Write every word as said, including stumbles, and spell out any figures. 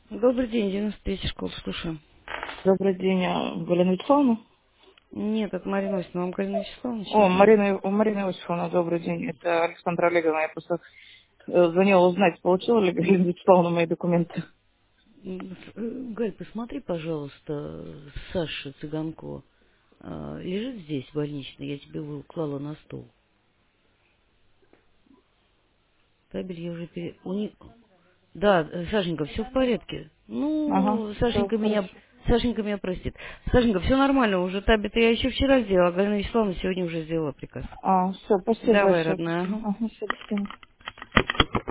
Добрый день, девяносто третья школа, слушаю. Добрый день, а, Галина Вячеславовна. Нет, это Марина Осипова. Вам Галина Вячеславовна О, сейчас звонит? Марина, у Марины Иосифовна, добрый день. Это Александра Олеговна. Я просто э, звонила узнать, получила ли Галина Вячеславовна мои документы. М, с- э, Галь, посмотри, пожалуйста, Саша Цыганко. а, Лежит здесь больничный, я тебе его клала на стол. Табель я уже пере... У них... Да, э, Сашенька, все в порядке. Ага, Ну, все, Сашенька меня... хорошо. Сашенька меня простит. Сашенька, все нормально, уже табель я еще вчера сделала, а Галина Вячеславовна сегодня уже сделала приказ. А, все, спасибо Давай, большое. родная, ага. Ага, все, до свидания.